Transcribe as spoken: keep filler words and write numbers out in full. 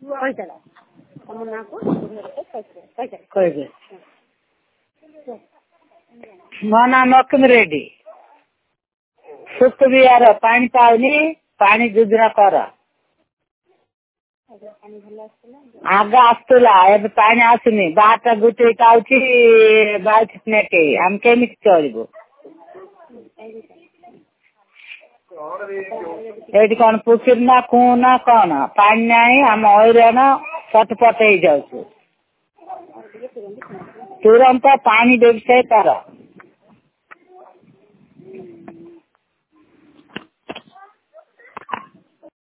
କହିବେ ମୋ ନାଁ ମକିମ ରେଡ୍ଡି। ସୁଖବିହାର ପାଣି ପାଉନି, ପାଣି ଯୋଜନା କର। ଆଗ ଆସୁଥିଲା, ଏବେ ପାଣି ଆସୁନି। ବାରଟା ଗୋଟେ ପାଉଛି, ବାଇଶ ମିନିଟ୍। ଆମେ କେମିତି ଚଳିବୁ? ଏଇଠି କଣ ପୋଖରୀ ନା କୁଅ ନା କଣ? ପାଣି ନାହିଁ, ଆମ ହଇରାଣ ପଟପଟ ହେଇଯାଉଛୁ। ତୁରନ୍ତ ପାଣି ବ୍ୟବସାୟ କର।